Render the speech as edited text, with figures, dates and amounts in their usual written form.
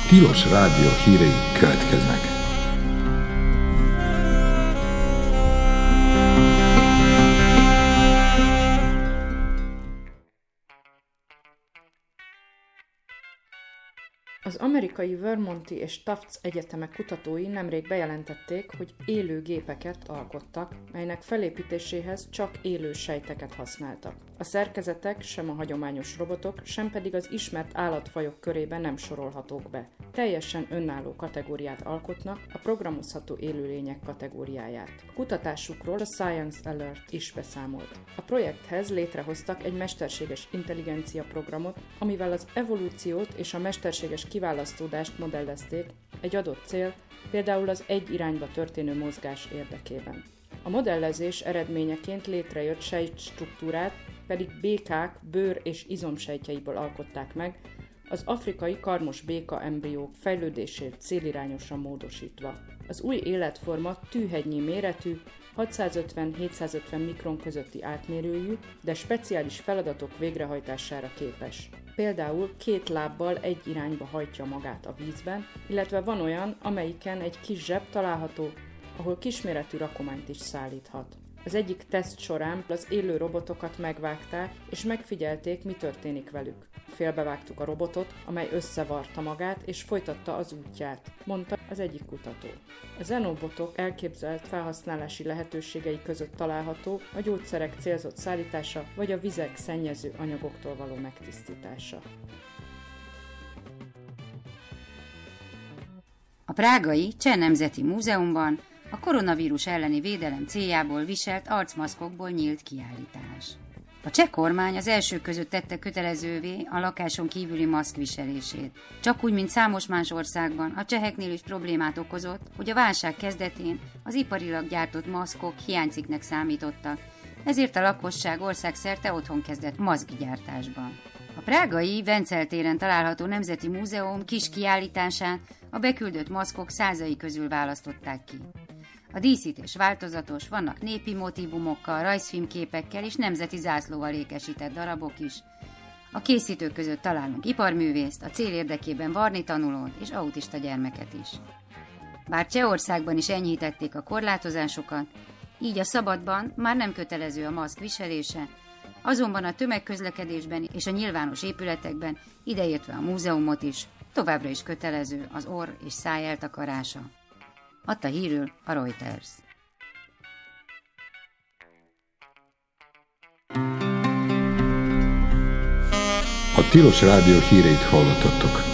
Tilos Rádió hírei következnek. Az amerikai Vermonti és Tufts egyetemek kutatói nemrég bejelentették, hogy élő gépeket alkottak, melynek felépítéséhez csak élő sejteket használtak. A szerkezetek sem a hagyományos robotok, sem pedig az ismert állatfajok körébe nem sorolhatók be. Teljesen önálló kategóriát alkotnak, a programozható élőlények kategóriáját. A kutatásukról a Science Alert is beszámolt. A projekthez létrehoztak egy mesterséges intelligencia programot, amivel az evolúciót és a mesterséges kiválasztódást modellezték egy adott cél, például az egy irányba történő mozgás érdekében. A modellezés eredményeként létrejött sejtstruktúrát pedig békák bőr- és izomsejtjeiből alkották meg, az afrikai karmos béka embriók fejlődését célirányosan módosítva. Az új életforma tűhegynyi méretű, 650-750 mikron közötti átmérőjű, de speciális feladatok végrehajtására képes. Például 2 lábbal egy irányba hajtja magát a vízben, illetve van olyan, amelyiken egy kis zseb található, ahol kisméretű rakományt is szállíthat. Az egyik teszt során az élő robotokat megvágták, és megfigyelték, mi történik velük. Félbevágtuk a robotot, amely összevarta magát, és folytatta az útját, mondta az egyik kutató. A xenobotok elképzelt felhasználási lehetőségei között található a gyógyszerek célzott szállítása, vagy a vizek szennyező anyagoktól való megtisztítása. A prágai Cseh Nemzeti Múzeumban a koronavírus elleni védelem céljából viselt arcmaszkokból nyílt kiállítás. A cseh kormány az első között tette kötelezővé a lakáson kívüli maszk viselését. Csak úgy, mint számos más országban, a cseheknél is problémát okozott, hogy a válság kezdetén az iparilag gyártott maszkok hiánycikknek számítottak, ezért a lakosság országszerte otthon kezdett maszkgyártásban. A prágai Vencel téren található Nemzeti Múzeum kis kiállításán a beküldött maszkok százai közül választották ki. A díszítés változatos, vannak népi motívumokkal, rajzfilmképekkel és nemzeti zászlóval ékesített darabok is. A készítők között találunk iparművészt, a cél érdekében varni tanulót és autista gyermeket is. Bár Csehországban is enyhítették a korlátozásokat, így a szabadban már nem kötelező a maszk viselése, azonban a tömegközlekedésben és a nyilvános épületekben, ideértve a múzeumot is, továbbra is kötelező az orr és száj eltakarása. Adta hírül a Reuters. A Tilos Rádió híreit hallottatok.